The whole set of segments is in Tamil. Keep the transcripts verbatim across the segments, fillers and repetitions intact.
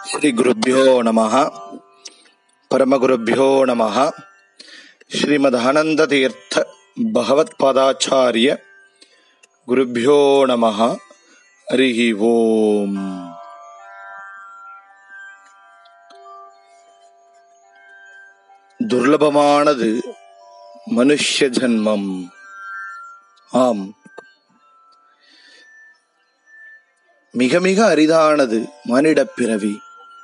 ஸ்ரீ குருப்யோ நமஹ. பரமகுருப்யோ நமஹ. ஸ்ரீமத் ஆனந்த தீர்த்த பகவத் பாதாச்சாரிய குருப்யோ நமஹ. ஹரிஹி ஓம். துர்லபமானது மனுஷ்ய ஜன்மம். ஆம், மிக மிக அரிதானது மானிடப் பிறவி.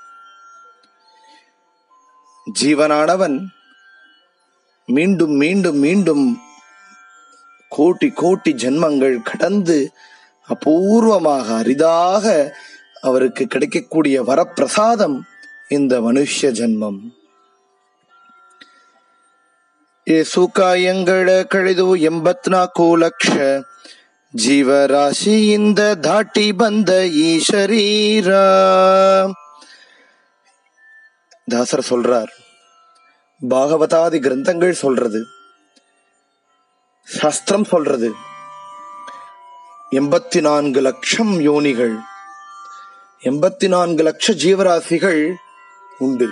ஜீவனானவன் மீண்டும் மீண்டும் மீண்டும் கோட்டி கோட்டி ஜென்மங்கள் கடந்து அபூர்வமாக அரிதாக அவருக்கு கிடைக்கக்கூடிய வரப்பிரசாதம் இந்த மனுஷ்ய ஜென்மம். ಏ ಸುಖಾಯಂಗಳ ಕಳೆದು ಎಂಬತ್ನಾಲ್ಕು ಲಕ್ಷ ಜೀವರಾಶಿಯಿಂದ ದಾಟಿ ಬಂದ ಈ ಶರೀರ. தாசர் சொல்றார், பாகவதாதி கிரந்தங்கள் சொல்றது, சாஸ்திரம் சொல்றது, எண்பத்தி நான்கு லட்சம் யோனிகள், எண்பத்தி நான்கு லட்ச ஜீவராசிகள் உண்டு.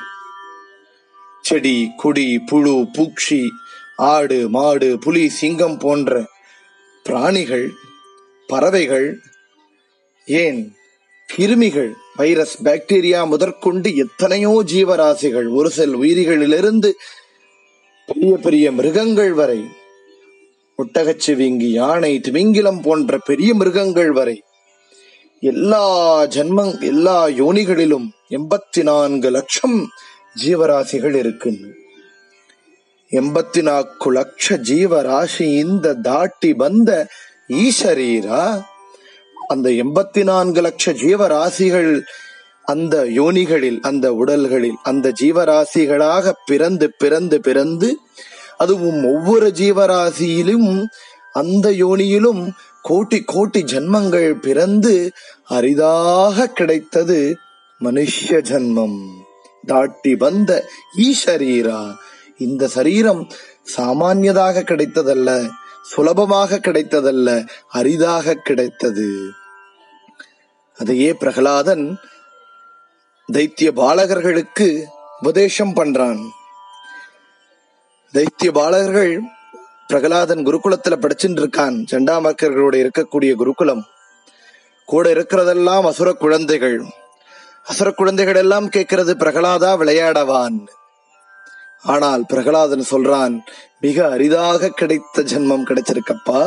செடி கொடி புழு பூச்சி ஆடு மாடு புலி சிங்கம் போன்ற பிராணிகள், பறவைகள், ஏன் கிருமிகள், வைரஸ் பாக்டீரியா முதற்கொண்டு எத்தனையோ ஜீவராசிகள், ஒரு செல் உயிரிகளிலிருந்து பெரிய பெரிய மிருகங்கள் வரை, ஒட்டகச்சிவிங்கி யானை திமிங்கிலம் போன்ற பெரிய மிருகங்கள் வரை எல்லா ஜன்மங் எல்லா யோனிகளிலும் எண்பத்தி நான்கு லட்சம் ஜீவராசிகள் இருக்கு. ಎಂಬತ್ತಿ ನಾಲ್ಕು ಲಕ್ಷ ಜೀವರಾಶಿಯಿಂದ ದಾಟಿ ಬಂದ ಈ ಶರೀರ. அந்த எண்பத்தி நான்கு லட்ச ஜீவராசிகள் அந்த யோனிகளில், அந்த உடல்களில், அந்த ஜீவராசிகளாக பிறந்து பிறந்து பிறந்து அதுவும் ஒவ்வொரு ஜீவராசியிலும் அந்த யோனியிலும் கோட்டி கோட்டி ஜன்மங்கள் பிறந்து அரிதாக கிடைத்தது மனுஷ்ய ஜன்மம். தாட்டி வந்த ஈ ஷரீரா. இந்த சரீரம் சாமானியதாக கிடைத்ததல்ல, சுலபமாக கிடைத்ததல்ல, அரிதாக கிடைத்தது. அதையே பிரகலாதன் தைத்திய பாலகர்களுக்கு உபதேசம் பண்றான். தைத்திய பாலகர்கள் பிரகலாதன் குருகுலத்துல படிச்சுட்டு இருக்கான். சண்டாமர்க்கர்களோட இருக்கக்கூடிய குருகுலம். கூட இருக்கிறதெல்லாம் அசுர குழந்தைகள். அசுர குழந்தைகள் எல்லாம் கேட்கிறது, பிரகலாதா விளையாடவான். ஆனால் பிரகலாதன் சொல்றான், மிக அரிதாக கிடைத்த ஜென்மம் கிடைச்சிருக்கப்பா,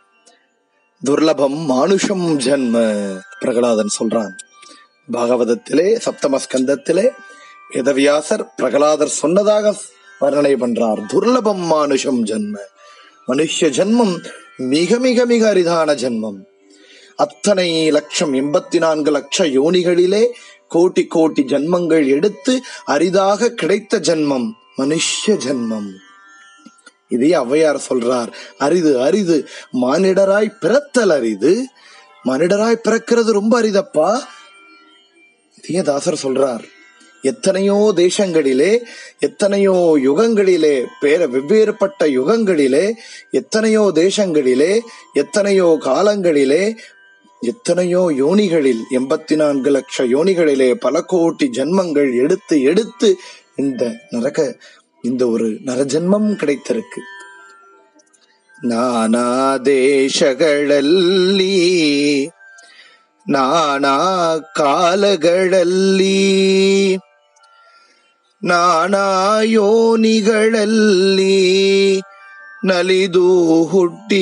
துர்லபம் மானுஷம் ஜன்ம. பிரகலாதன் சொல்றான். பாகவதத்திலே சப்தமஸ்கந்தத்திலே வேதவியாசர் பிரகலாதர் சொன்னதாக வர்ணனை பண்றார். துர்லபம் மானுஷம் ஜன்ம. மனுஷ்ய ஜன்மம் மிக மிக மிக அரிதான ஜன்மம். அத்தனை லட்சம் எண்பத்தி நான்கு லட்ச யோனிகளிலே கோட்டி கோட்டி ஜன்மங்கள் எடுத்து அரிதாக கிடைத்த ஜன்மம் மனுஷ்ய ஜன்மம். இதே ஔவையார் சொல்றார், அரிது அரிது மானிடராய் பிறத்தல் அரிது. மானிடராய் பிறக்கிறது ரொம்ப அரிதப்பா. இதே தாசர் சொல்றார், எத்தனையோ தேசங்களிலே, எத்தனையோ யுகங்களிலே, பேர வெவ்வேறுபட்ட யுகங்களிலே, எத்தனையோ தேசங்களிலே, எத்தனையோ காலங்களிலே, எத்தனையோ யோனிகளில், எண்பத்தி நான்கு லட்ச யோனிகளிலே பல கோட்டி ஜன்மங்கள் எடுத்து எடுத்து இந்த நரக இந்த ஒரு நரஜன்மம் கிடைத்திருக்கு. நானா தேசಗಳಲ್ಲಿ, ನಾನಾ ಕಾಲಗಳಲ್ಲಿ, ನಾನಾ ಯೋನಿಗಳಲ್ಲಿ ನಲಿದು ಹುಟ್ಟಿ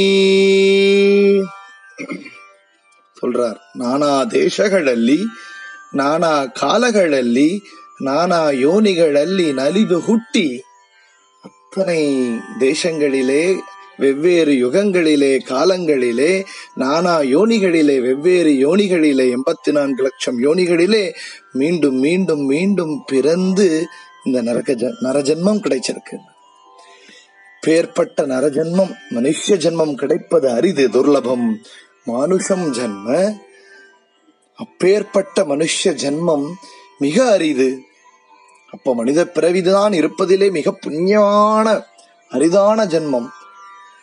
சொல்றார். நானா தேசಗಳಲ್ಲಿ, நானா காலಗಳಲ್ಲಿ, நானா யோனிಗಳಲ್ಲಿ நலிது ಹುಟ್ಟಿ, அத்தனை தேசங்களிலே, வெவ்வேறு யுகங்களிலே, காலங்களிலே, நானா யோனிகளிலே, வெவ்வேறு யோனிகளிலே, எண்பத்தி நான்கு லட்சம் யோனிகளிலே மீண்டும் மீண்டும் மீண்டும் பிறந்து இந்த நரக நரஜன்மம் கிடைச்சிருக்கு. பேர்பட்ட நரஜன்மம், மனுஷ்ய ஜன்மம் கிடைப்பது அரிது, துர்லபம் மானுஷம் ஜன்ம. அப்பேற்பட்ட மனுஷ்ய ஜன்மம் மிக அரிது. அப்ப மனித பிறவிதான் இருப்பதிலே மிக புண்ணியமான அரிதான ஜன்மம்.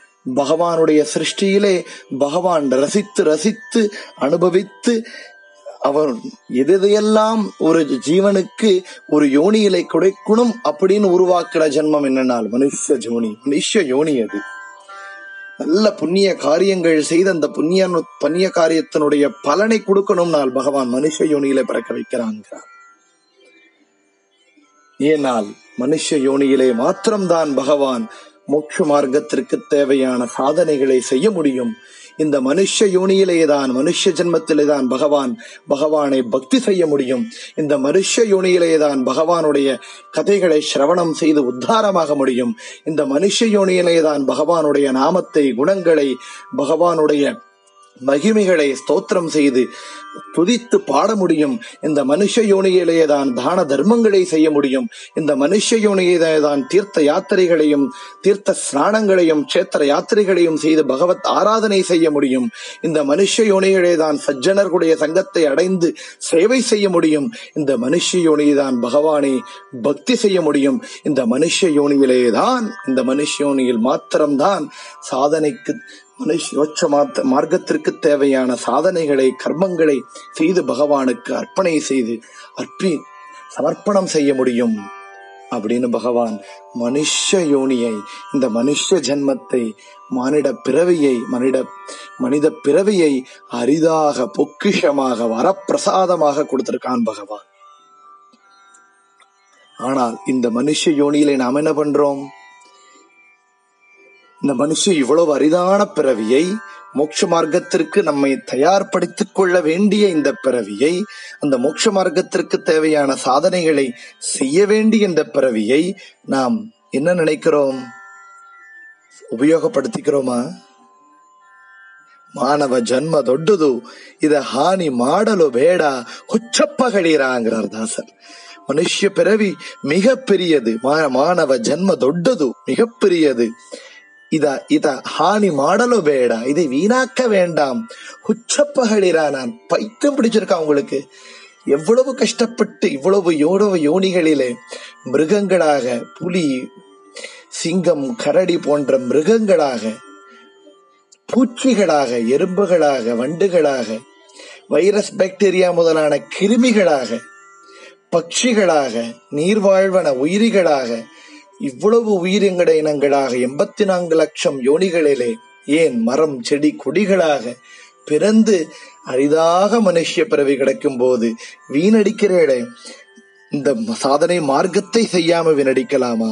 பகவானுடைய சிருஷ்டியிலே பகவான் ரசித்து ரசித்து அனுபவித்து அவன் எதையெல்லாம் ஒரு ஜீவனுக்கு ஒரு யோனியிலை கொடுக்கணும் அப்படின்னு உருவாக்குற ஜென்மம் என்னன்னால் மனுஷ ஜோனி. மனுஷ யோனி அது. நல்ல புண்ணிய காரியங்கள் செய்து அந்த புண்ணிய புண்ணிய காரியத்தினுடைய பலனை கொடுக்கணும்னால் பகவான் மனுஷ யோனியில பிறக்க வைக்கிறாங்கிறார். ஏனால் மனுஷ யோனியிலே மாத்திரம்தான் பகவான் மோட்ச மார்க்கத்திற்கு தேவையான சாதனைகளை செய்ய முடியும். இந்த மனுஷ யோனியிலேதான், மனுஷ ஜென்மத்திலேதான் பகவான் பகவானை பக்தி செய்ய முடியும். இந்த மனுஷ யோனியிலேதான் பகவானுடைய கதைகளை சிரவணம் செய்து உத்தாரமாக முடியும். இந்த மனுஷ யோனியிலேதான் பகவானுடைய நாமத்தை, குணங்களை, பகவானுடைய மகிமைகளை ஸ்தோத்திரம் செய்து துதித்து பாட முடியும். இந்த மனுஷ யோனியிலேதான் தான தர்மங்களை செய்ய முடியும். இந்த மனுஷ யோனியிலேதான் தீர்த்த யாத்திரைகளையும் தீர்த்த ஸ்நானங்களையும் கஷேத்திர யாத்திரைகளையும் செய்து பகவத் ஆராதனை செய்ய முடியும். இந்த மனுஷ யோனியிலேதான் சஜ்ஜனர்களுடைய சங்கத்தை அடைந்து சேவை செய்ய முடியும். இந்த மனுஷ யோனியில்தான் பகவானை பக்தி செய்ய முடியும். இந்த மனுஷ யோனியிலேதான், இந்த மனுஷ யோனியில் மாத்திரம்தான் சாதனைக்கு மனுஷ மார்க்கத்திற்கு தேவையான சாதனைகளை, கர்மங்களை செய்து பகவானுக்கு அர்ப்பணை செய்து அர்ப்பி சமர்ப்பணம் செய்ய முடியும் அப்படின்னு பகவான் மனுஷ யோனியை, இந்த மனுஷ ஜென்மத்தை, மானிட பிறவியை, மனித மனித பிறவியை அரிதாக பொக்கிஷமாக வரப்பிரசாதமாக கொடுத்திருக்கான் பகவான். ஆனால் இந்த மனுஷ யோனியிலே நாம் என்ன பண்றோம்? இந்த மனுஷன் இவ்வளவு அரிதான பிறவியை, மோட்ச மார்க்கத்திற்கு நம்மை தயார்படுத்திக் கொள்ள வேண்டிய இந்த பிறவியை, அந்த மோட்ச மார்க்கத்திற்கு தேவையான சாதனைகளை செய்ய வேண்டிய இந்த பிறவியை நாம் என்ன நினைக்கிறோம்? ಉಪಯೋಗಪಡಿಸಿக்கிறோமா? ಮಾನವ ಜನ್ಮ ದೊಡ್ಡದು, ಇದ ಹಾನಿ ಮಾಡಲು ಬೇಡ, ಹುಚ್ಚಪ್ಪಗಳಿರಾಂಗ್ರಾರ್ ದಾಸರ್. மனுஷ பிறவி மிக பெரியது, மாணவ ஜன்ம தொட்டது மிக பெரியது, இத இத ஹானி மாடலோ வேடா, இதை வீணாக்க வேண்டாம். உச்சப்பகளிரா, நான் பைத்தியம் பிடிச்சிருக்கா உங்களுக்கு. எவ்வளவு கஷ்டப்பட்டு இவ்வளவு எவ்வளவு யோனிகளிலே மிருகங்களாக, புலி, சிங்கம், கரடி போன்ற மிருகங்களாக, பூச்சிகளாக, எறும்புகளாக, வண்டுகளாக, வைரஸ் பாக்டீரியா முதலான கிருமிகளாக, பட்சிகளாக, நீர்வாழ்வன உயிரிகளாக, இவ்வளவு உயிரினங்கட இனங்களாக எண்பத்தி நான்கு லட்சம் யோனிகளிலே, ஏன் மரம் செடி கொடிகளாக பிறந்து அரிதாக மனுஷ பிறவி கிடைக்கும் போது வீணடிக்கிறேடே, இந்த சாதனை மார்க்கத்தை செய்யாம வீணடிக்கலாமா?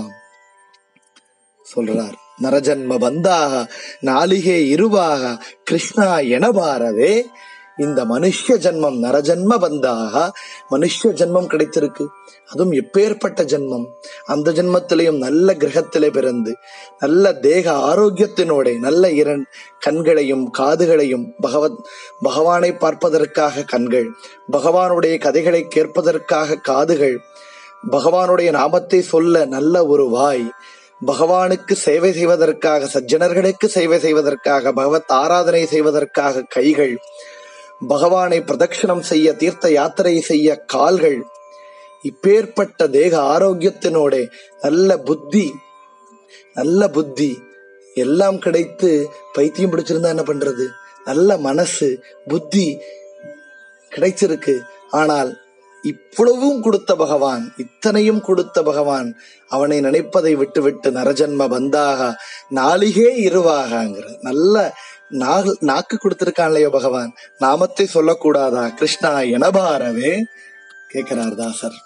சொல்றார், நரஜன்ம பந்தாக நாளிகே இருவாக கிருஷ்ணா என பாரவே. இந்த மனுஷ ஜென்மம், நரஜன்ம பந்தாக மனுஷ ஜென்மம் கிடைத்திருக்கு. அதுவும் எப்பேற்பட்ட ஜென்மம்! அந்த ஜென்மத்திலையும் நல்ல கிரகத்திலே பிறந்து நல்ல தேக ஆரோக்கியத்தினோட நல்ல இரண்டு கண்களையும் காதுகளையும், பகவத் பகவானை பார்ப்பதற்காக கண்கள், பகவானுடைய கதைகளை கேட்பதற்காக காதுகள், பகவானுடைய நாமத்தை சொல்ல நல்ல ஒரு வாய், பகவானுக்கு சேவை செய்வதற்காக, சஜ்ஜனர்களுக்கு சேவை செய்வதற்காக, பகவத் ஆராதனை செய்வதற்காக கைகள், பகவானை பிரதட்சணம் செய்ய, தீர்த்த யாத்திரை செய்ய கால்கள், இப்பேற்பட்ட தேக ஆரோக்கியத்தினோட நல்ல புத்தி, நல்ல புத்தி எல்லாம் கிடைத்து பைத்தியம் பிடிச்சிருந்தா என்ன பண்றது? நல்ல மனசு, புத்தி கிடைச்சிருக்கு. ஆனால் இவ்வளவும் கொடுத்த பகவான், இத்தனையும் கொடுத்த பகவான் அவனை நினைப்பதை விட்டு விட்டு நரஜன்ம பந்தாக நாளிகே இருவாகங்கிற நல்ல நாக்கு கொடுத்திருக்கான் இல்லையோ பகவான், நாமத்தை சொல்லக்கூடாதா? கிருஷ்ணா எனபாரவே கேட்கிறார் தாசர்.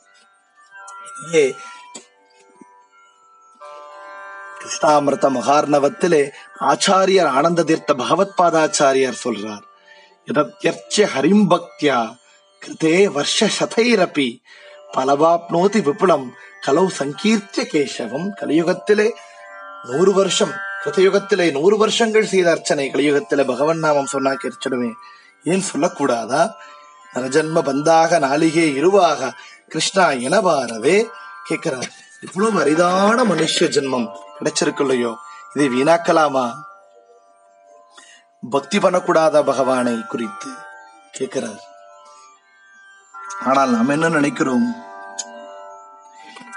ஏ கிருஷ்ணாமிர்த மகார்ணவத்திலே ஆச்சாரியர் ஆனந்த தீர்த்த பகவத் பாதாச்சாரியார் சொல்றார், யதத்யர்ச்ச ஹரிம் பக்தியா கிருதே வருஷ சதைரபி பலவாப்னோதி விபுலம் கலௌ சங்கீர்த்திய கேசவம். கலியுகத்திலே நூறு வருஷம், கிருத்தயுகத்திலே நூறு வருஷங்கள் செய்த அர்ச்சனை கலியுகத்திலே பகவன் நாமம் சொன்னா கிடைச்சிடுமே, ஏன் சொல்லக்கூடாதா? நரஜன்ம பந்தாக நாளிகே இருவாக கிருஷ்ணா எனபாரவே கேட்கிறார். இவ்வளவு அரிதான மனுஷ ஜென்மம் கிடைச்சிருக்கு இல்லையோ, இதை வீணாக்கலாமா? பக்தி பண்ணக்கூடாதா பகவானை குறித்து கேட்கிறார். ஆனால் நாம் என்ன நினைக்கிறோம்?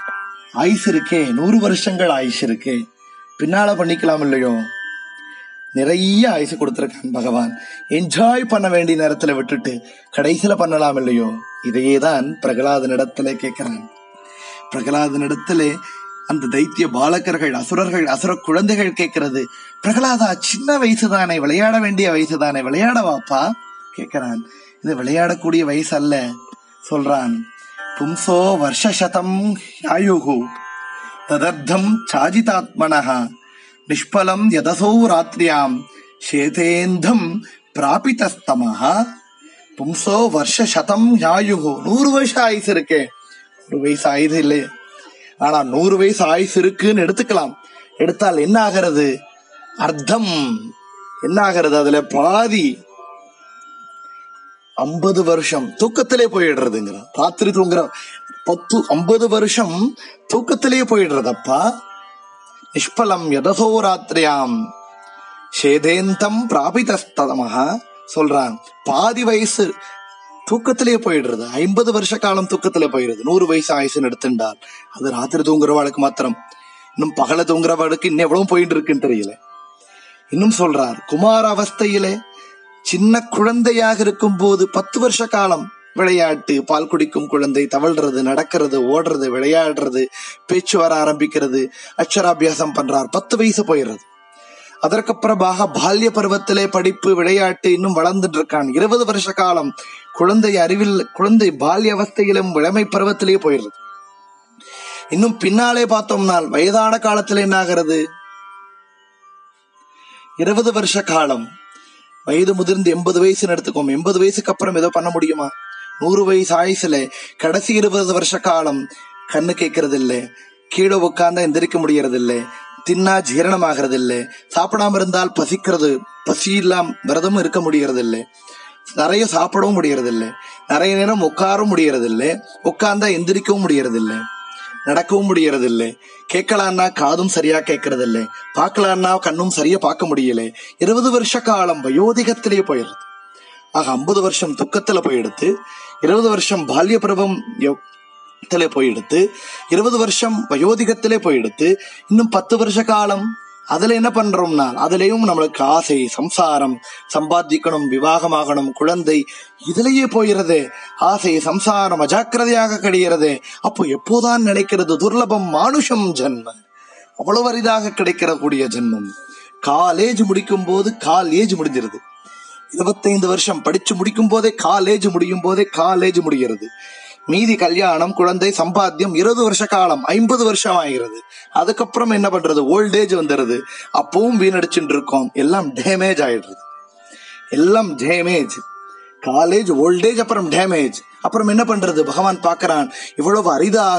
ஆயுசு இருக்கே, நூறு வருஷங்கள் ஆயுசு இருக்கே, பின்னால பண்ணிக்கலாம் இல்லையோ? நிறைய ஆயுசு கொடுத்திருக்கான் பகவான். என்ஜாய் பண்ண வேண்டிய நேரத்துல விட்டுட்டு கடைசியில பண்ணலாம் இல்லையோ? இதையேதான் பிரகலாதனிடத்திலே கேட்கிறான். பிரகலாதனிடத்திலே அந்த தைத்திய பாலகர்கள், அசுரர்கள், அசுர குழந்தைகள் கேட்கிறது, பிரகலாதா சின்ன வயசுதானே, விளையாட வேண்டிய வயசுதானே, விளையாடவாப்பா கேட்கிறான். இது விளையாடக்கூடிய வயசு அல்ல. சொல்றான், பும்சோ வருஷசதம் ஆயுகு ததர்த்தம் சாஜிதாத்மனஹ நிஷ்பலம் யதசோ ராத்ரியாம் சேதேந்தம் பிராபிதஸ்தமஹ. பும்சோ வருஷசதம் ஆயுகு, நூறு வருஷம் ஆயுசு இருக்கே. ஒரு வயசு ஆயுது இல்லை, ஆனா நூறு வயசு ஆயுசு இருக்குன்னு எடுத்துக்கலாம். எடுத்தால் என்ன ஆகிறது? அர்த்தம் என்ன ஆகிறது? அதுல பாதி ஐம்பது வருஷம் தூக்கத்திலே போயிடுறதுங்கிற. ராத்திரி தூங்குற பத்து ஐம்பது வருஷம் தூக்கத்திலே போயிடுறதப்பா. நிஷ்பலம் யதசோ ராத்திரியாம் சேதேந்தம் பிராபிதஸ்தமஹ சொல்றான். பாதி வயசு தூக்கத்திலே போயிடுறது. ஐம்பது வருஷ காலம் தூக்கத்திலே போயிடுது. நூறு வயசு ஆயுசுன்னு எடுத்துட்டால் அது ராத்திரி தூங்குறவாளுக்கு மாத்திரம். இன்னும் பகல தூங்குறவாளுக்கு இன்னும் எவ்வளவு போயிட்டு இருக்குன்னு தெரியல. இன்னும் சொல்றார், குமார அவஸ்தையிலே சின்ன குழந்தையாக இருக்கும் போது பத்து வருஷ காலம் விளையாட்டு, பால் குடிக்கும் குழந்தை, தவழ்றது, நடக்கிறது, ஓடுறது, விளையாடுறது, பேச்சு வர ஆரம்பிக்கிறது, அக்ஷராபியாசம் பண்றார், பத்து வயசு போயிடுறது. அதற்கப்புறமாக பால்ய பருவத்திலே படிப்பு, விளையாட்டு, இன்னும் வளர்ந்துட்டு இருக்கான். இருபது வருஷ காலம் குழந்தை அறிவில், குழந்தை பால்ய அவஸ்தையிலும் இளமை பருவத்திலே போயிடுறது. இன்னும் பின்னாலே பார்த்தோம்னால் வயதான காலத்துல என்ன ஆகிறது? இருபது வருஷ காலம் வயது முதிர்ந்து எண்பது வயசுன்னு எடுத்துக்கோம். எண்பது வயசுக்கு அப்புறம் ஏதோ பண்ண முடியுமா? நூறு வயசு ஆயுசுல கடைசி இருபது வருஷ காலம் கண்ணு கேட்கறது இல்லை, கீழே உட்கார்ந்தா எந்திரிக்க முடியறது இல்லை, தின்னா ஜீரணம் ஆகிறது இல்லை, சாப்பிடாம இருந்தால் பசிக்கிறது, பசி இல்லாம விரதமும் இருக்க முடியறது இல்லை, நிறைய சாப்பிடவும் முடியறது இல்லை, நிறைய நேரம் உட்காரவும் முடியறது இல்லை, உட்கார்ந்தா எந்திரிக்கவும் முடியறது இல்லை, நடக்கவும் முடியறது இல்லை, கேட்கலான்னா காதும் சரியா கேட்கறது இல்லை, பார்க்கலான்னா கண்ணும் சரியா பார்க்க முடியல. இருபது வருஷ காலம் வயோதிகத்திலே போயிடுறது. ஆக ஐம்பது வருஷம் துக்கத்துல போயிடுத்து, இருபது வருஷம் பால்ய பருவம் போயிடுத்து, இருபது வருஷம் வயோதிகத்திலே போயிடுத்து, இன்னும் பத்து வருஷ காலம் அதுல என்ன பண்றோம்னா அதுலயும் நம்மளுக்கு ஆசை, சம்சாரம், சம்பாதிக்கணும், விவாகமாகணும், குழந்தை, இதுலயே போயிடுறது. ஆசை சம்சாரம் அஜாக்கிரதையாக கிடைக்கிறது. அப்போ எப்போதான் நினைக்கிறது? துர்லபம் மானுஷம் ஜென்ம, அவ்வளவு அரிதாக கிடைக்கிற கூடிய ஜென்மம். காலேஜ் முடிக்கும் போது கால் ஏஜ் முடிஞ்சிருது. இருபத்தைந்து வருஷம் படிச்சு முடிக்கும் போதே காலேஜ் முடியும் போதே காலேஜ் முடிகிறது. மீதி கல்யாணம், குழந்தை, சம்பாத்தியம் இருபது வருஷ காலம், ஐம்பது வருஷம் ஆகிறது. அதுக்கப்புறம் என்ன பண்றது? ஓல்டேஜ் வந்துடுது. அப்பவும் வீணடிச்சுட்டு இருக்கோம். எல்லாம் டேமேஜ் ஆயிடுறது. எல்லாம் டேமேஜ். காலேஜ், ஓல்டேஜ், அப்புறம் டேமேஜ். அப்புறம் என்ன பண்றது? பகவான் பார்க்கிறான், இவ்வளவு அரிதாக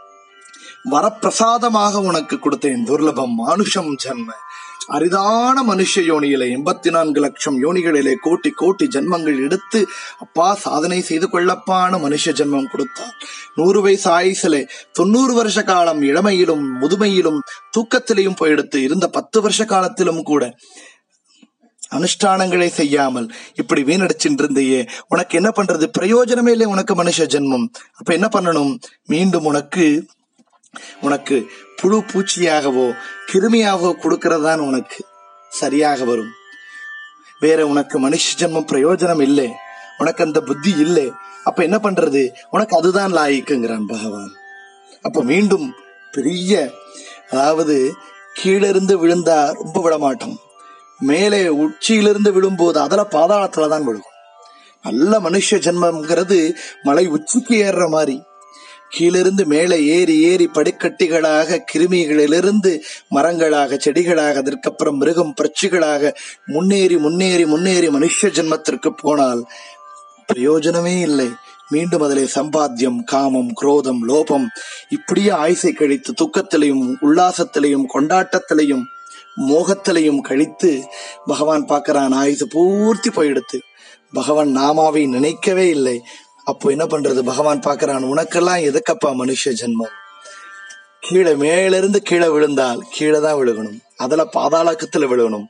வரப்பிரசாதமாக உனக்கு கொடுத்தேன், துர்லபம் மானுஷம் ஜன்ம, அரிதான மனுஷ யோனியிலே எண்பத்தி நான்கு லட்சம் யோனிகளிலே கோட்டி கோட்டி ஜென்மங்கள் எடுத்து அப்பா சாதனை செய்து கொள்ளப்பான மனுஷ ஜென்மம் கொடுத்தார். நூறு வயசு ஆயுசிலே தொண்ணூறு வருஷ காலம் இளமையிலும் முதுமையிலும் தூக்கத்திலையும் போயெடுத்து இருந்த பத்து வருஷ காலத்திலும் கூட அனுஷ்டானங்களை செய்யாமல் இப்படி வீணடிச்சுட்டு இருந்தையே, உனக்கு என்ன பண்றது? பிரயோஜனமே இல்லை உனக்கு மனுஷ ஜென்மம். அப்ப என்ன பண்ணணும்? மீண்டும் உனக்கு உனக்கு புழு பூச்சியாகவோ கிருமியாகவோ கொடுக்கறதுதான் உனக்கு சரியாக வரும். வேற உனக்கு மனுஷ ஜென்மம் பிரயோஜனம் இல்லை, உனக்கு அந்த புத்தி இல்லை. அப்ப என்ன பண்றது? உனக்கு அதுதான் லாய்க்குங்கிறான் பகவான். அப்ப மீண்டும் பெரிய, அதாவது கீழிருந்து விழுந்தா ரொம்ப விடமாட்டோம், மேலே உச்சியிலிருந்து விழும்போது அதுல பாதாளத்துலதான் விழுகும். நல்ல மனுஷ ஜென்மம்ங்கிறது மலை உச்சிக்கு ஏறுற மாதிரி கீழிருந்து மேலே ஏறி ஏறி படிக்கட்டிகளாக கிருமிகளிலிருந்து மரங்களாக, செடிகளாக, அதற்கப்புறம் மிருகம், பட்சிகளாக முன்னேறி முன்னேறி முன்னேறி மனுஷ ஜென்மத்திற்கு போனால் பிரயோஜனமே இல்லை. மீண்டும் அதிலே சம்பாத்தியம், காமம், குரோதம், லோபம், இப்படியே ஆயுசை கழித்து துக்கத்திலையும் உல்லாசத்திலையும் கொண்டாட்டத்திலையும் மோகத்திலையும் கழித்து பகவான் பார்க்கிறான் ஆயுசு பூர்த்தி போயிடுத்து. பகவான் நாமாவை நினைக்கவே இல்லை. அப்போ என்ன பண்றது? பகவான் பார்க்கிறான், உனக்கெல்லாம் எதுக்கப்பா மனுஷ ஜென்மம்? கீழே மேலிருந்து கீழே விழுந்தால் கீழே தான் விழுகணும், அதுல பாதாளக்கத்துல விழுகணும்.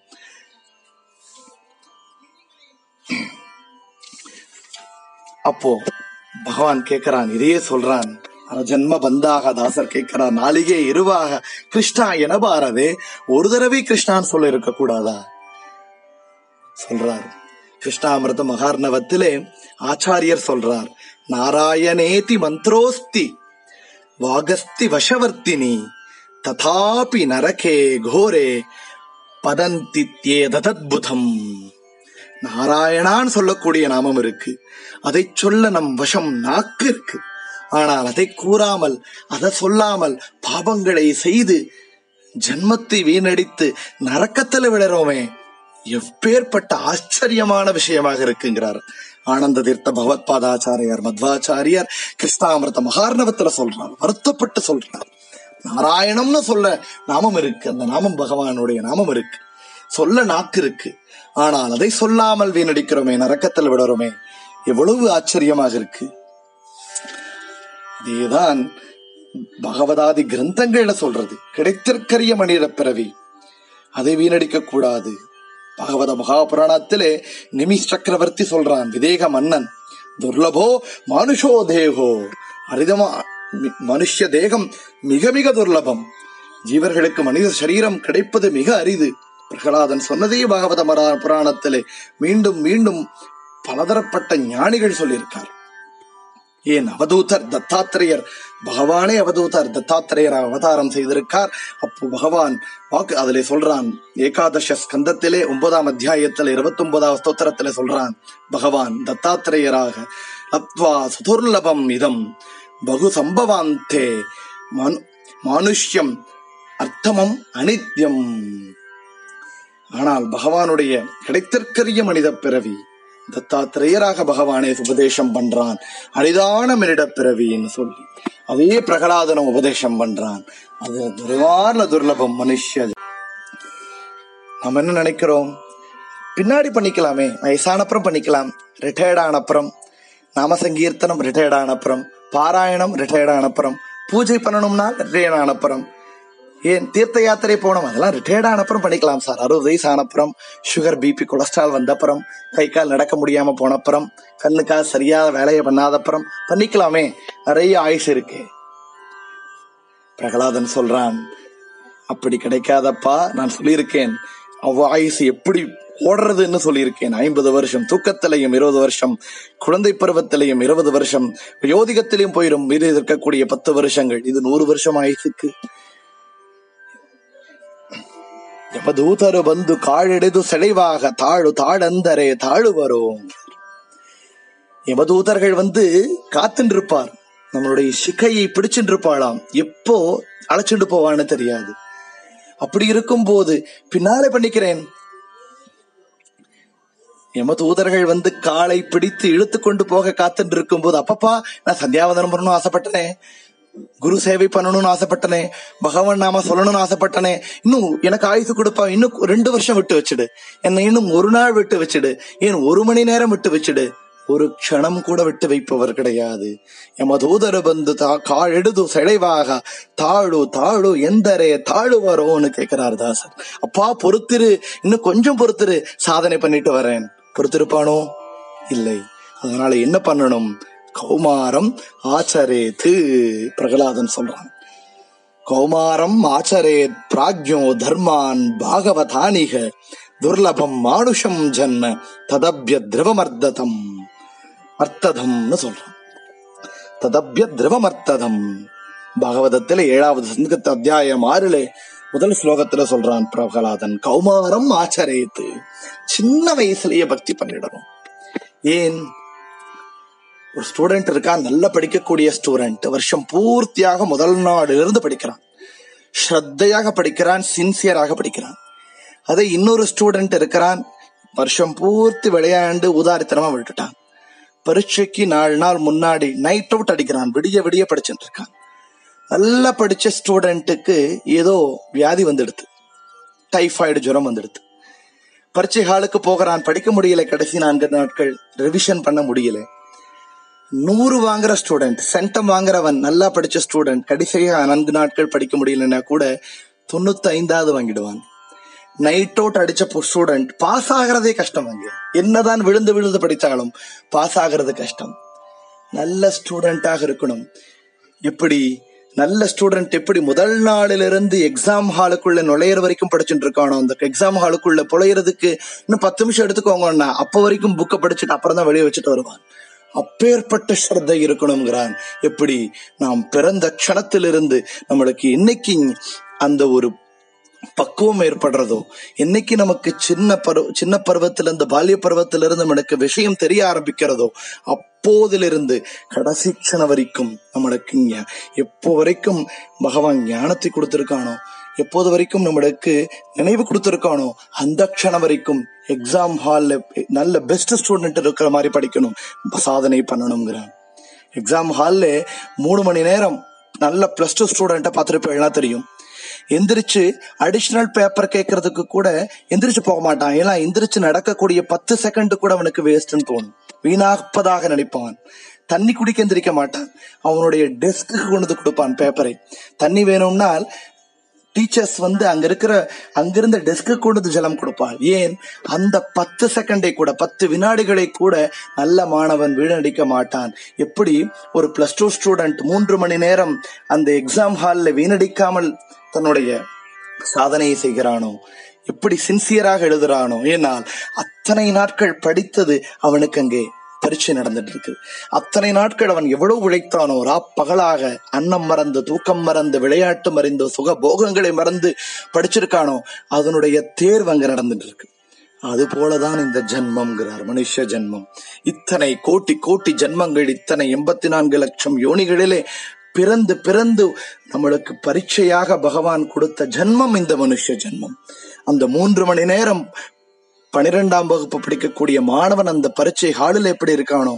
அப்போ பகவான் கேட்கிறான், இதையே சொல்றான். ஜென்ம பந்தாக தாசர் கேட்கிறார், நாளிகே இருவாக கிருஷ்ணா என பாரதே, ஒரு தடவை கிருஷ்ணான்னு சொல்ல இருக்க கூடாதா? சொல்றார். கிருஷ்ணாமிர்த மகார்ணவத்திலே ஆச்சாரியர் சொல்றார், நாராயணேதி மந்த்ரோஸ்தி வாகஸ்தி வசவர்த்தினி ததாபி நரகே கோரே பதந்தித்யேதத்புதம். நாராயணான்னு சொல்லக்கூடிய நாமம் இருக்கு, அதை சொல்ல நம் வசம் நாக்கு இருக்கு. ஆனால் அதை கூறாமல், அதை சொல்லாமல் பாபங்களை செய்து ஜன்மத்தை வீணடித்து நரக்கத்தில் விழறோமே, எப்பேற்பட்ட ஆச்சரியமான விஷயமாக இருக்குங்கிறார் ஆனந்த தீர்த்த பகவத் பாதாச்சாரியார் மத்வாச்சாரியார் கிருஷ்ணாமிர்த மகார்ணவத்துல சொல்றார். வருத்தப்பட்டு சொல்றார், நாராயணம்னு சொல்ல நாமம் இருக்கு, அந்த நாமம் பகவானுடைய நாமம் இருக்கு, சொல்ல நாக்கு இருக்கு, ஆனால் அதை சொல்லாமல் வீணடிக்கிறோமே, நரக்கத்தில் விடுறோமே, எவ்வளவு ஆச்சரியமாக இருக்கு. அதேதான் பகவதாதி கிரந்தங்கள்ல சொல்றது, கிடைத்திற்கரிய மனித பிறவி, அதை வீணடிக்க கூடாது. பகவத மகாபுராணத்திலே நிமிஷ் சக்கரவர்த்தி சொல்றான், விதேக மன்னன், துர்லபோ மனுஷோ தேகோ, அரிதமா மனுஷ தேகம் மிக மிக துர்லபம், ஜீவர்களுக்கு மனித சரீரம் கிடைப்பது மிக அரிது. பிரகலாதன் சொன்னதே பாகவத புராணத்திலே மீண்டும் மீண்டும் பலதரப்பட்ட ஞானிகள் சொல்லியிருக்கார். ஏன் அவதூதர் தத்தாத்திரேயர், பகவானே அவதூதர் தத்தாத்திரேயர் அவதாரம் செய்திருக்கார். அப்போ பகவான் வாக்கு அதிலே சொல்றான், ஏகாதச ஸ்கந்தத்திலே ஒன்பதாம் அத்தியாயத்தில் இருபத்தி ஒன்பதாம் ஸ்தோத்திரத்திலே சொல்றான், பகவான் தத்தாத்திரேயராக லப்த்வா சுதுர்லபம் இதம் பகு சம்பவாந்தே மானுஷ்யம் அர்த்தமம் அனித்யம். ஆனால் பகவானுடைய கிடைத்திற்கரிய மனித பிறவி தத்தாத்திரேயராக பகவானே உபதேசம் பண்றான், அரிதான மனித பிறவின்னு சொல்லி அதே பிரகலாதனம் உபதேசம் பண்றான். அது துர்வார்ல துர்லபம் மனுஷ. நம்ம என்ன நினைக்கிறோம், பின்னாடி பண்ணிக்கலாமே, வயசானப்புறம் பண்ணிக்கலாம், ரிட்டையர்ட் ஆனப்புறம், நாம சங்கீர்த்தனம் ரிட்டையர்ட் ஆனப்புறம், பாராயணம் ரிட்டையர்ட் ஆனப்புறம், பூஜை பண்ணணும்னா ரிட்டையர்ட் ஆனப்புறம், ஏன் தீர்த்த யாத்திரை போனோம் அதெல்லாம் ரிட்டையர்ட் ஆனப்புறம் பண்ணிக்கலாம் சார். அறுபது வயசு ஆனப்புறம், சுகர் பிபி கொலஸ்ட்ரால் வந்தப்புறம், கை கால் நடக்க முடியாம போனப்புறம், கண்ணுக்கா சரியான வேலையை பண்ணாதப்புறம் பண்ணிக்கலாமே, நிறைய ஆயுசு இருக்கு. பிரகலாதன் சொல்றான், அப்படி கிடைக்காதப்பா, நான் சொல்லியிருக்கேன் அவ் ஆயுசு எப்படி ஓடுறதுன்னு சொல்லியிருக்கேன். ஐம்பது வருஷம் தூக்கத்திலையும், இருபது வருஷம் குழந்தை பருவத்திலையும், இருபது வருஷம் யோதிகத்திலையும் போயிடும். மீது இருக்கக்கூடிய பத்து வருஷங்கள், இது நூறு வருஷம் ஆயுசுக்கு. யமதூதரு ಬಂದು ಕಾಳಿಡಿದು ಸೆಳೆವಾಗ ತಾಳು ತಾಳಂದರೆ ತಾಳುவரோ. யமதூதர்கள் வந்து காத்துட்டு இருப்பார், நம்மளுடைய சிக்கையை பிடிச்சுட்டு இருப்பாளாம், எப்போ அழைச்சிட்டு போவான்னு தெரியாது. அப்படி இருக்கும் போது பின்னாலே பண்ணிக்கிறேன். யமதூதர்கள் வந்து காலை பிடித்து இழுத்து கொண்டு போக காத்துட்டு இருக்கும் போது, அப்பப்பா நான் சந்தியாவதனம் பண்ணணும்னு ஆசைப்பட்டனே, குரு சேவை பண்ணணும்னு ஆசைப்பட்டனே, பகவான் நாம சொல்லணும்னு ஆசைப்பட்டனே, இன்னும் எனக்கு ஆயுசு கொடுப்பா, இன்னும் ரெண்டு வருஷம் விட்டு வச்சுடு, என்னை இன்னும் ஒரு நாள் விட்டு வச்சுடு, ஏன் ஒரு மணி நேரம் விட்டு வச்சுடு, ஒரு க்ஷணம் கூட விட்டு வைப்பவர் கிடையாது. யமதூதரு ಬಂದು காழெடுது செடைவாக தாழு தாழு எந்தரே தாழுவரோன்னு கேட்கிறார் தாசர். அப்பா பொறுத்திரு, இன்னும் கொஞ்சம் பொறுத்திரு, சாதனை பண்ணிட்டு வரேன். பொறுத்திருப்பானோ? இல்லை. அதனால என்ன பண்ணணும், கௌமாரம் ஆச்சரேத்து. பிரகலாதன் சொல்றான், கௌமாரம் ஆச்சரேத் பிராக்ஞோ தர்மான் பாகவதானிக துர்லபம் மானுஷம் ஜன்ம ததப்ய திரவமர்த்ததம் அர்த்ததம்னு சொல்றான். ததப்ய திரவமர்த்ததம் பாகவதத்துல ஏழாவது சங்கத்து அத்தியாயம் ஆறுல முதல் ஸ்லோகத்துல சொல்றான் பிரகலாதன், கௌமாரம் ஆச்சரேத்து, சின்ன வயசுலயே பக்தி பண்ணிடணும். ஏன், ஒரு ஸ்டூடெண்ட் இருக்கா, நல்லா படிக்கக்கூடிய ஸ்டூடெண்ட், வருஷம் பூர்த்தியாக முதல் நாளிலிருந்து இருந்து படிக்கிறான், ஸ்ரத்தையாக படிக்கிறான், சின்சியராக படிக்கிறான். அதை இன்னொரு ஸ்டூடெண்ட் இருக்கிறான், வருஷம் பூர்த்தி விளையாண்டு உதாரித்தனமா விட்டுட்டான், பரீட்சைக்கு நாலு நாள் முன்னாடி நைட் அவுட் அடிக்கிறான், விடிய விடிய படிச்சுட்டு இருக்கான். நல்லா படிச்ச ஸ்டூடெண்ட்டுக்கு ஏதோ வியாதி வந்துடுது, டைஃபாய்டு ஜுரம் வந்துடுது. பரீட்சை ஹாலுக்கு போகிறான், படிக்க முடியல, கடைசி நான்கு நாட்கள் ரிவிஷன் பண்ண முடியல. நூறு வாங்குற ஸ்டூடெண்ட், சென்டம் வாங்குறவன், நல்லா படிச்ச ஸ்டூடெண்ட், கடைசியாக நான்கு நாட்கள் படிக்க முடியலன்னா கூட தொண்ணூத்தி ஐந்தாவது வாங்கிடுவான். நைட் அவுட் அடிச்ச ஸ்டூடெண்ட் பாஸ் ஆகிறதே கஷ்டம். அங்கே என்னதான் விழுந்து விழுந்து படித்தாலும் பாஸ் ஆகிறது கஷ்டம். நல்ல ஸ்டூடெண்டாக இருக்கணும். எப்படி, நல்ல ஸ்டூடெண்ட் எப்படி முதல் நாளிலிருந்து எக்ஸாம் ஹாலுக்குள்ள நுழையிற வரைக்கும் படிச்சுட்டு இருக்கானோ, அந்த எக்ஸாம் ஹாலுக்குள்ள புழையறதுக்கு இன்னும் பத்து நிமிஷம் எடுத்துக்கோங்கன்னா அப்ப வரைக்கும் புக்கை படிச்சுட்டு அப்புறம் தான் வெளியே வச்சுட்டு வருவான். அப்பேற்பட்ட ஸ்ரத்தை இருக்கணுங்கிறான். எப்படி நாம் பிறந்த க்ஷணத்திலிருந்து நம்மளுக்கு இன்னைக்கு அந்த ஒரு பக்குவம் ஏற்படுறதோ, என்னைக்கு நமக்கு சின்ன பருவ சின்ன பருவத்திலிருந்து பால்ய பருவத்திலிருந்து நம்மளுக்கு விஷயம் தெரிய ஆரம்பிக்கிறதோ, அப்போதிலிருந்து கடைசி க்ஷணம் வரைக்கும் நம்மளுக்கு எப்போ வரைக்கும் பகவான் ஞானத்தை கொடுத்திருக்கானோ, எப்போது வரைக்கும் நம்மளுக்கு நினைவு கொடுத்திருக்கானோ, அந்த க்ஷணம் வரைக்கும் எக்ஸாம் ஹால்ல நல்ல பெஸ்ட் ஸ்டூடெண்ட் இருக்கிற மாதிரி படிக்கணும், சாதனை பண்ணணுங்கிறான். எக்ஸாம் ஹால்ல மூணு மணி நேரம் நல்ல பிளஸ் டூ ஸ்டூடெண்ட்டை பார்த்துருப்பேன்னா தெரியும். எந்திரிச்சு அடிஷனல் பேப்பர் கேட்கறதுக்கு கூட எந்திரிச்சு போக மாட்டான். ஏன்னா எந்திரிச்சு நடக்கக்கூடிய பத்து செகண்ட் கூட அவனுக்கு வேஸ்ட்ன்னு தோணும், வீணாப்பதாக நினைப்பான். தண்ணி குடிக்க எந்திரிக்க மாட்டான், அவனுடைய டெஸ்க்கு கொண்டு வந்து கொடுப்பான் பேப்பரை. தண்ணி வேணும்னால் டீச்சர்ஸ் வந்து அங்க இருக்கிற அங்கிருந்த டெஸ்க்கு கொண்டு வந்து ஜலம் கொடுப்பாள். ஏன்? அந்த பத்து செகண்டை கூட பத்து வினாடிகளை கூட நல்ல மாணவன் வீணடிக்க மாட்டான். எப்படி ஒரு பிளஸ் டூ ஸ்டூடெண்ட் மூன்று மணி நேரம் அந்த எக்ஸாம் ஹால்ல வீணடிக்காமல் தன்னுடைய சாதனையை செய்கிறானோ, எப்படி சின்சியராக எழுதுறானோ, ஏனால் அத்தனை நாட்கள் படித்தது அவனுக்கு அங்கே பரீட்சை நடந்துட்டு இருக்கு. அத்தனை நாட்கள் அவன் எவ்வளவு உழைத்தானோ, ராப்பகலாக அன்னம் மறந்து தூக்கம் மறந்து விளையாட்டு மறைந்து சுக போகங்களை மறந்து படிச்சிருக்கானோ, அதனுடைய தேர்வு அங்க நடந்துட்டு இருக்கு. அது போலதான் இந்த ஜென்மம்ங்கிறார், மனுஷ ஜென்மம். இத்தனை கோட்டி கோட்டி ஜென்மங்கள், இத்தனை எண்பத்தி நான்கு லட்சம் யோனிகளிலே பிறந்து பிறந்து நம்மளுக்கு பரீட்சையாக பகவான் கொடுத்த ஜென்மம் இந்த மனுஷ ஜென்மம். அந்த மூன்று மணி நேரம் பனிரெண்டாம் வகுப்பு படிக்கக்கூடிய மாணவன் அந்த பரீட்சை ஹாலில் எப்படி இருக்கானோ,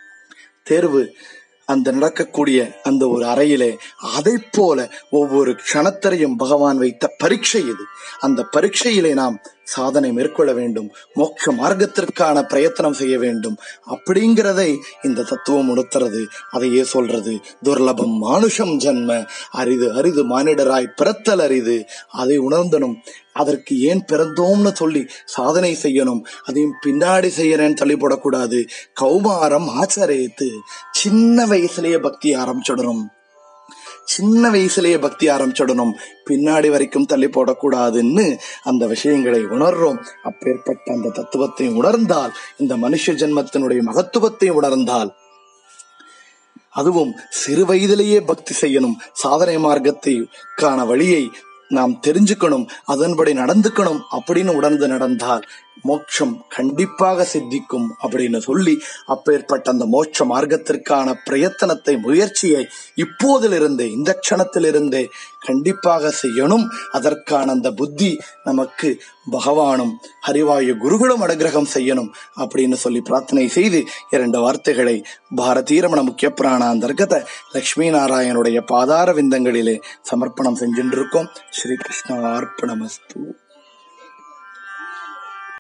தேர்வு அந்த நடக்கக்கூடிய அந்த ஒரு அறையிலே அதை போல ஒவ்வொரு க்ஷணத்திலையும் பகவான் வைத்த பரீட்சை இது. அந்த பரீட்சையிலே நாம் சாதனை மேற்கொள்ள வேண்டும், மோட்ச மார்க்கத்திற்கான பிரயத்தனம் செய்ய வேண்டும். அப்படிங்கிறதை இந்த தத்துவம் உணர்த்துறது. அதையே சொல்றது, துர்லபம் மானுஷம் ஜன்ம, அரிது அரிது மானிடராய் பிறத்தல் அரிது. அதை உணர்ந்தனும், அதற்கு ஏன் பிறந்தோம்னு சொல்லி சாதனை செய்யணும், அதையும் பின்னாடி செய்யறேன்னு தள்ளி போடக்கூடாது. கௌமாரம் ஆச்சரியத்து, சின்ன வயசுலயே பக்தி ஆரம்பிச்சிடணும், சின்ன வயசுலயே பக்தி ஆரம்பிச்சிடணும், பின்னாடி வரைக்கும் தள்ளி போடக்கூடாதுன்னு அந்த விஷயங்களை உணர்றோம். அப்பேற்பட்ட அந்த தத்துவத்தை உணர்ந்தால், இந்த மனுஷ ஜென்மத்தினுடைய மகத்துவத்தை உணர்ந்தால், அதுவும் சிறு வயதிலேயே பக்தி செய்யணும், சாதனை மார்க்கத்தைக்கான வழியை நாம் தெரிஞ்சுக்கணும், அதன்படி நடந்துக்கணும் அப்படின்னு உணர்ந்து நடந்தால் மோட்சம் கண்டிப்பாக சித்திக்கும் அப்படின்னு சொல்லி, அப்பேற்பட்ட அந்த மோட்ச மார்க்கத்திற்கான பிரயத்தனத்தை முயற்சியை இப்போதிலிருந்தே இந்த க்ஷணத்திலிருந்தே கண்டிப்பாக செய்யணும். அதற்கான அந்த புத்தி நமக்கு பகவானும் ஹரிவாயு குருகுலம் அனுகிரகம் செய்யணும் அப்படின்னு சொல்லி பிரார்த்தனை செய்து இரண்டு வார்த்தைகளை பாரதீரமண முக்கிய பிராணாந்தர்கத லட்சுமி நாராயணுடைய பாதார விந்தங்களிலே சமர்ப்பணம் செஞ்சின்றிருக்கோம். ஸ்ரீ கிருஷ்ண அர்ப்பணமஸ்து.